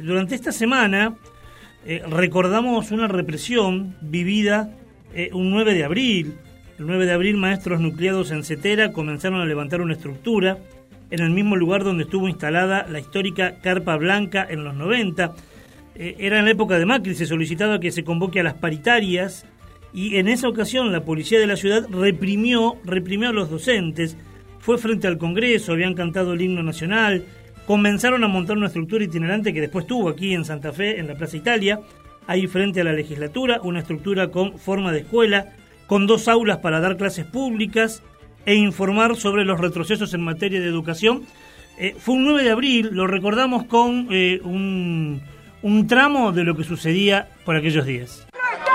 Durante esta semana recordamos una represión vivida un 9 de abril. El 9 de abril, maestros nucleados en Cetera comenzaron a levantar una estructura en el mismo lugar donde estuvo instalada la histórica Carpa Blanca en los 90. Era en la época de Macri, se solicitaba que se convoque a las paritarias y en esa ocasión la policía de la ciudad reprimió a los docentes. Fue frente al Congreso, habían cantado el himno nacional, comenzaron a montar una estructura itinerante que después tuvo aquí en Santa Fe, en la Plaza Italia, ahí frente a la legislatura, una estructura con forma de escuela, con 2 aulas para dar clases públicas e informar sobre los retrocesos en materia de educación. Fue un 9 de abril, lo recordamos con un tramo de lo que sucedía por aquellos días.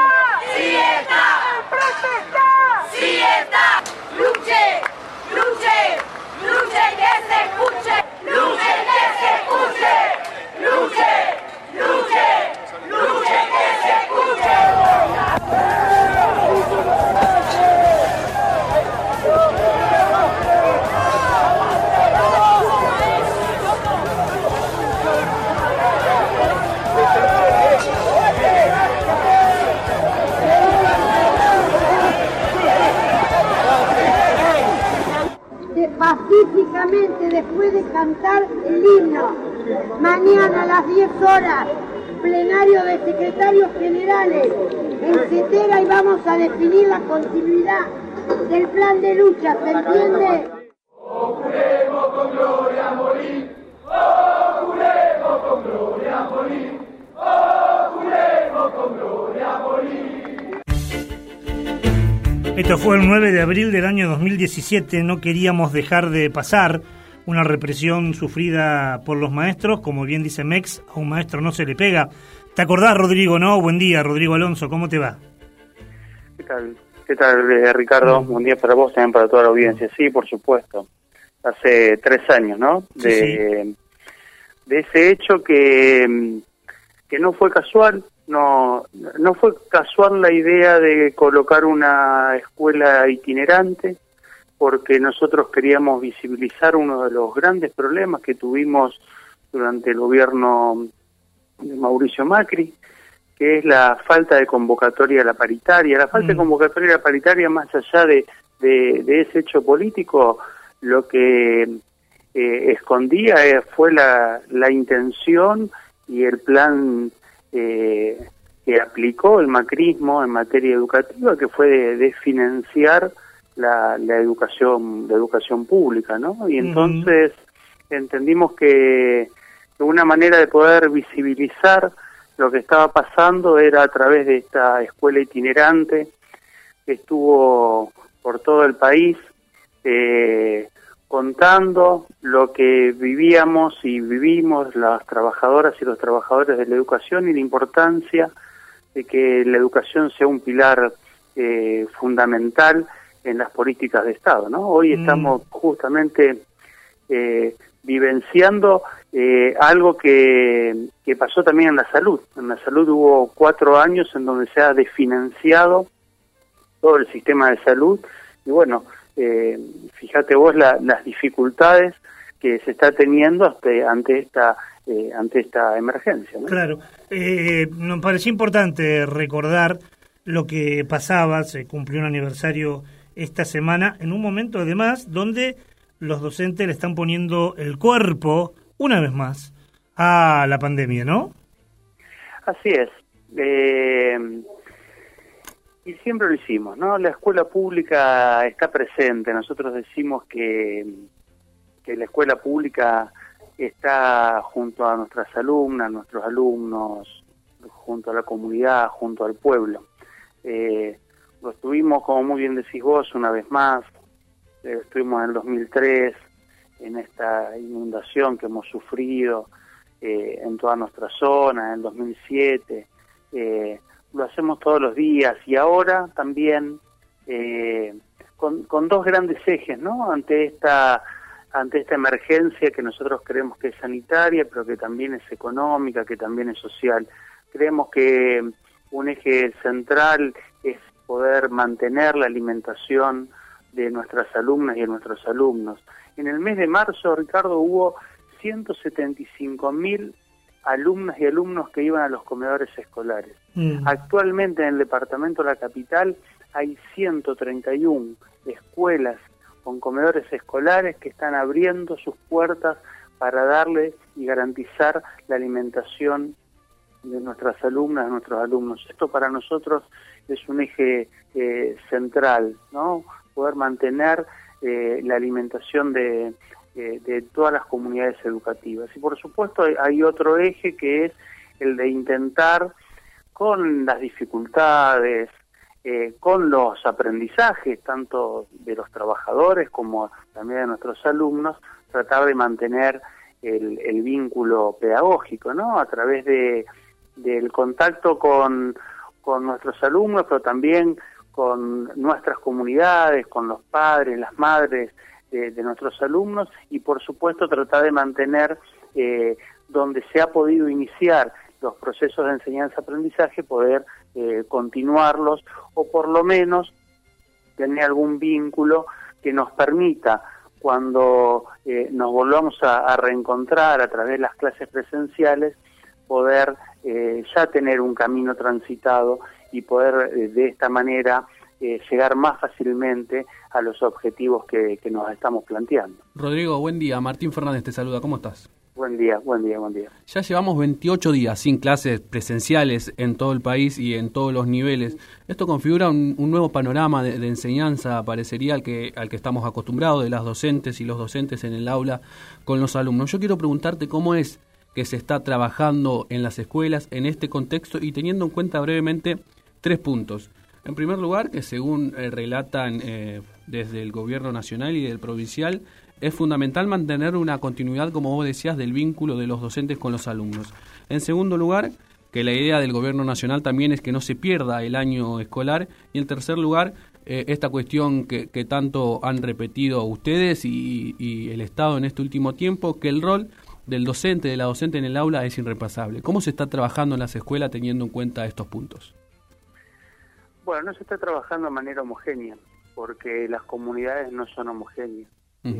Pacíficamente, después de cantar el himno, mañana a las 10 horas, plenario de secretarios generales en Cetera, y vamos a definir la continuidad del plan de lucha, ¿se entiende? Juremos con gloria a morir, oh, juremos con gloria a morir, oh, juremos con gloria a morir. Esto fue el 9 de abril del año 2017, no queríamos dejar de pasar una represión sufrida por los maestros, como bien dice Mex, a un maestro no se le pega. ¿Te acordás, Rodrigo, no? Buen día, Rodrigo Alonso, ¿cómo te va? ¿Qué tal, Ricardo? Buen día para vos, también para toda la audiencia. Sí, por supuesto. Hace 3 años, ¿no? De ese hecho que no fue casual. No fue casual la idea de colocar una escuela itinerante, porque nosotros queríamos visibilizar uno de los grandes problemas que tuvimos durante el gobierno de Mauricio Macri, que es la falta de convocatoria a la paritaria. La falta de convocatoria a la paritaria, más allá de ese hecho político, lo que escondía fue la intención y el plan que aplicó el macrismo en materia educativa, que fue de financiar la educación pública, ¿no? Y entonces entendimos que una manera de poder visibilizar lo que estaba pasando era a través de esta escuela itinerante que estuvo por todo el país, contando lo que vivíamos y vivimos las trabajadoras y los trabajadores de la educación y la importancia de que la educación sea un pilar fundamental en las políticas de Estado, ¿no? Hoy estamos justamente vivenciando algo que pasó también en la salud. En la salud hubo 4 años en donde se ha desfinanciado todo el sistema de salud y bueno, fíjate vos las dificultades que se está teniendo ante esta emergencia, ¿no? Claro, nos pareció importante recordar lo que pasaba. Se cumplió un aniversario esta semana, en un momento además donde los docentes le están poniendo el cuerpo, una vez más, a la pandemia, ¿no? Así es. Y siempre lo hicimos, ¿no? La escuela pública está presente. Nosotros decimos que la escuela pública está junto a nuestras alumnas, nuestros alumnos, junto a la comunidad, junto al pueblo. Lo estuvimos, como muy bien decís vos, una vez más. Estuvimos en el 2003, en esta inundación que hemos sufrido en toda nuestra zona, en el 2007. Lo hacemos todos los días y ahora también con 2 grandes ejes, ¿no? Ante esta emergencia que nosotros creemos que es sanitaria, pero que también es económica, que también es social. Creemos que un eje central es poder mantener la alimentación de nuestras alumnas y de nuestros alumnos. En el mes de marzo, Ricardo, hubo 175.000 alumnas y alumnos que iban a los comedores escolares. Actualmente en el departamento de la capital hay 131 escuelas con comedores escolares que están abriendo sus puertas para darle y garantizar la alimentación de nuestras alumnas, de nuestros alumnos. Esto para nosotros es un eje central, ¿no? Poder mantener la alimentación de todas las comunidades educativas. Y por supuesto hay otro eje que es el de intentar, con las dificultades, con los aprendizajes, tanto de los trabajadores como también de nuestros alumnos, tratar de mantener el vínculo pedagógico, ¿no? A través del contacto con nuestros alumnos, pero también con nuestras comunidades, con los padres, las madres de nuestros alumnos, y por supuesto tratar de mantener donde se ha podido iniciar los procesos de enseñanza-aprendizaje, poder continuarlos o por lo menos tener algún vínculo que nos permita, cuando nos volvamos a reencontrar a través de las clases presenciales, poder ya tener un camino transitado y poder de esta manera llegar más fácilmente a los objetivos que nos estamos planteando. Rodrigo, buen día. Martín Fernández te saluda. ¿Cómo estás? Buen día, buen día, buen día. Ya llevamos 28 días sin clases presenciales en todo el país y en todos los niveles. Esto configura un nuevo panorama de enseñanza, parecería, al que estamos acostumbrados, de las docentes y los docentes en el aula con los alumnos. Yo quiero preguntarte cómo es que se está trabajando en las escuelas en este contexto y teniendo en cuenta brevemente 3 puntos. En primer lugar, que según relatan desde el gobierno nacional y del provincial, es fundamental mantener una continuidad, como vos decías, del vínculo de los docentes con los alumnos. En segundo lugar, que la idea del gobierno nacional también es que no se pierda el año escolar. Y en tercer lugar, esta cuestión que tanto han repetido ustedes y el Estado en este último tiempo, que el rol del docente, de la docente en el aula es irreemplazable. ¿Cómo se está trabajando en las escuelas teniendo en cuenta estos puntos? Bueno, no se está trabajando de manera homogénea, porque las comunidades no son homogéneas.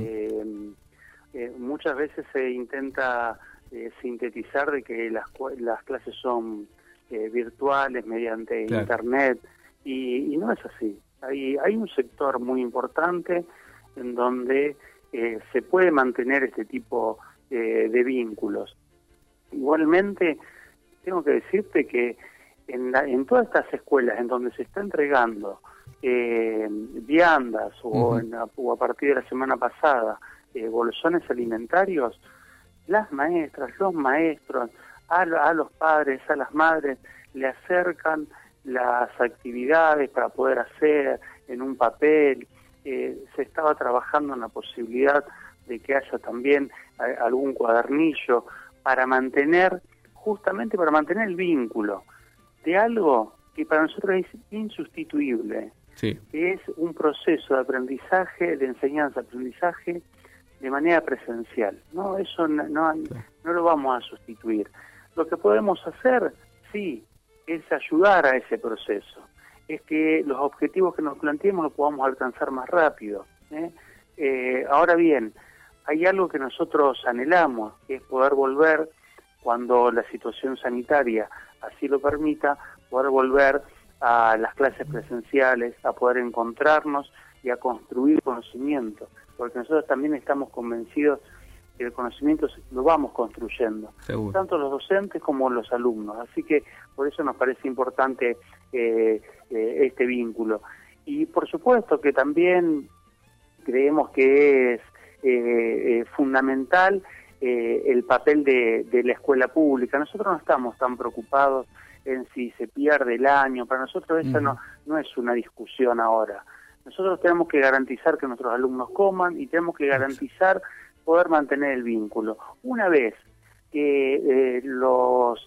Muchas veces se intenta sintetizar de que las clases son virtuales mediante internet, y no es así. Hay un sector muy importante en donde se puede mantener este tipo de vínculos. Igualmente, tengo que decirte que en todas estas escuelas en donde se está entregando viandas o a partir de la semana pasada bolsones alimentarios, las maestras, los maestros, a los padres, a las madres, le acercan las actividades para poder hacer en un papel. Se estaba trabajando en la posibilidad de que haya también algún cuadernillo justamente para mantener el vínculo de algo que para nosotros es insustituible. Sí. Es un proceso de aprendizaje, de enseñanza-aprendizaje de manera presencial. No, eso no lo vamos a sustituir. Lo que podemos hacer, sí, es ayudar a ese proceso. Es que los objetivos que nos planteemos los podamos alcanzar más rápido. Ahora bien, hay algo que nosotros anhelamos, que es poder volver, cuando la situación sanitaria así lo permita, poder volver a las clases presenciales, a poder encontrarnos y a construir conocimiento, porque nosotros también estamos convencidos que el conocimiento lo vamos construyendo, seguro, tanto los docentes como los alumnos, así que por eso nos parece importante este vínculo. Y por supuesto que también creemos que es fundamental el papel de la escuela pública. Nosotros no estamos tan preocupados en si se pierde el año. Para nosotros esa no es una discusión ahora. Nosotros tenemos que garantizar que nuestros alumnos coman y tenemos que garantizar poder mantener el vínculo. Una vez que los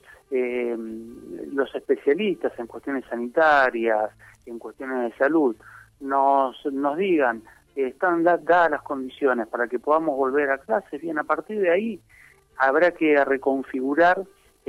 especialistas en cuestiones sanitarias, en cuestiones de salud, nos digan que están dadas las condiciones para que podamos volver a clases, bien, a partir de ahí habrá que reconfigurar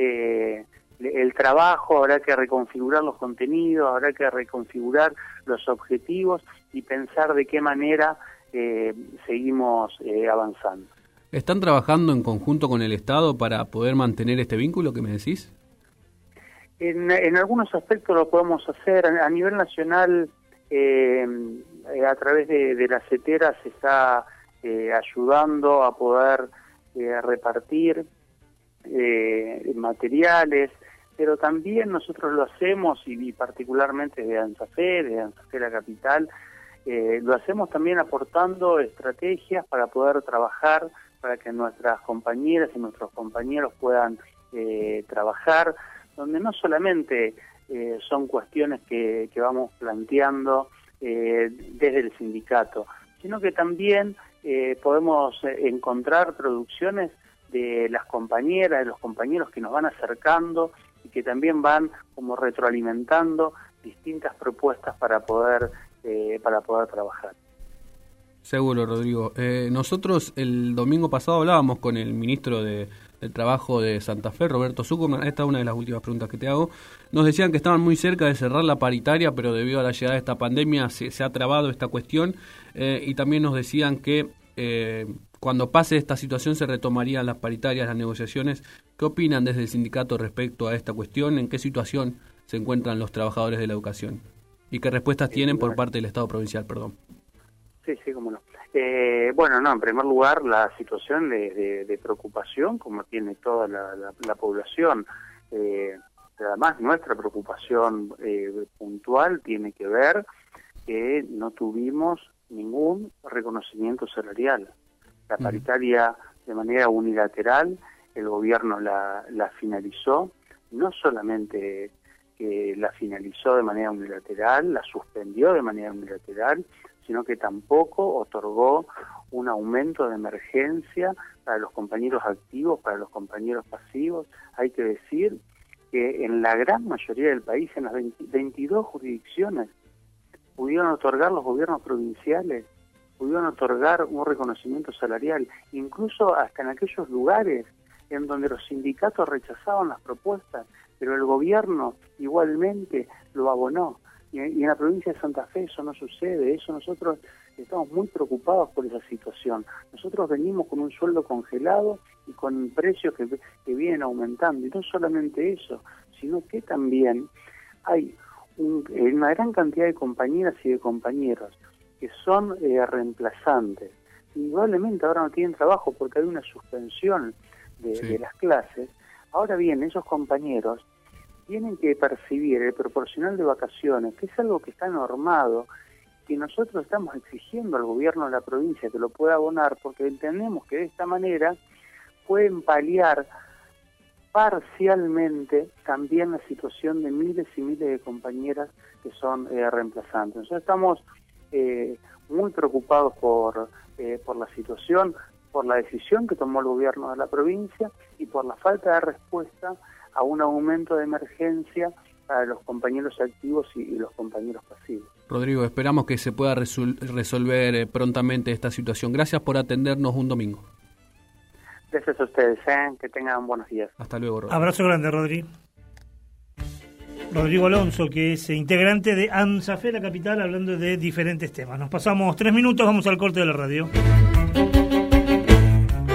el trabajo, habrá que reconfigurar los contenidos, habrá que reconfigurar los objetivos y pensar de qué manera seguimos avanzando. ¿Están trabajando en conjunto con el Estado para poder mantener este vínculo que me decís? En algunos aspectos lo podemos hacer. A nivel nacional, a través de la CETERA se está ayudando a poder repartir materiales, pero también nosotros lo hacemos, y particularmente de ANSAFE la capital, lo hacemos también aportando estrategias para poder trabajar, para que nuestras compañeras y nuestros compañeros puedan trabajar, donde no solamente son cuestiones que vamos planteando desde el sindicato, sino que también podemos encontrar producciones de las compañeras, de los compañeros que nos van acercando y que también van como retroalimentando distintas propuestas para poder trabajar. Seguro, Rodrigo. Nosotros el domingo pasado hablábamos con el ministro del Trabajo de Santa Fe, Roberto Zuckerman. Esta es una de las últimas preguntas que te hago. Nos decían que estaban muy cerca de cerrar la paritaria, pero debido a la llegada de esta pandemia se ha trabado esta cuestión, y también nos decían que cuando pase esta situación se retomarían las paritarias, las negociaciones. ¿Qué opinan desde el sindicato respecto a esta cuestión? ¿En qué situación se encuentran los trabajadores de la educación? ¿Y qué respuestas tienen por parte del Estado provincial? Perdón. Sí, cómo no. Bueno, no, en primer lugar, la situación de preocupación, como tiene toda la población. Además, nuestra preocupación puntual tiene que ver que no tuvimos ningún reconocimiento salarial. La paritaria, de manera unilateral, el gobierno la finalizó, no solamente que la finalizó de manera unilateral, la suspendió de manera unilateral, sino que tampoco otorgó un aumento de emergencia para los compañeros activos, para los compañeros pasivos. Hay que decir que en la gran mayoría del país, en las 22 jurisdicciones, pudieron otorgar los gobiernos provinciales, pudieron otorgar un reconocimiento salarial, incluso hasta en aquellos lugares en donde los sindicatos rechazaban las propuestas, pero el gobierno igualmente lo abonó. Y en la provincia de Santa Fe eso no sucede, nosotros estamos muy preocupados por esa situación. Nosotros venimos con un sueldo congelado y con precios que vienen aumentando, y no solamente eso, sino que también hay una gran cantidad de compañeras y de compañeros que son reemplazantes, y probablemente ahora no tienen trabajo porque hay una suspensión de las clases. Ahora bien, esos compañeros tienen que percibir el proporcional de vacaciones, que es algo que está normado, que nosotros estamos exigiendo al gobierno de la provincia que lo pueda abonar, porque entendemos que de esta manera pueden paliar parcialmente también la situación de miles y miles de compañeras que son reemplazantes. Nosotros estamos muy preocupados por la situación, por la decisión que tomó el gobierno de la provincia y por la falta de respuesta a un aumento de emergencia para los compañeros activos y los compañeros pasivos. Rodrigo, esperamos que se pueda resolver prontamente esta situación. Gracias por atendernos un domingo. Gracias a ustedes, que tengan buenos días. Hasta luego, Rodrigo. Abrazo grande, Rodrigo. Rodrigo Alonso, que es integrante de ANSAFE, la capital, hablando de diferentes temas. Nos pasamos 3 minutos, vamos al corte de la radio.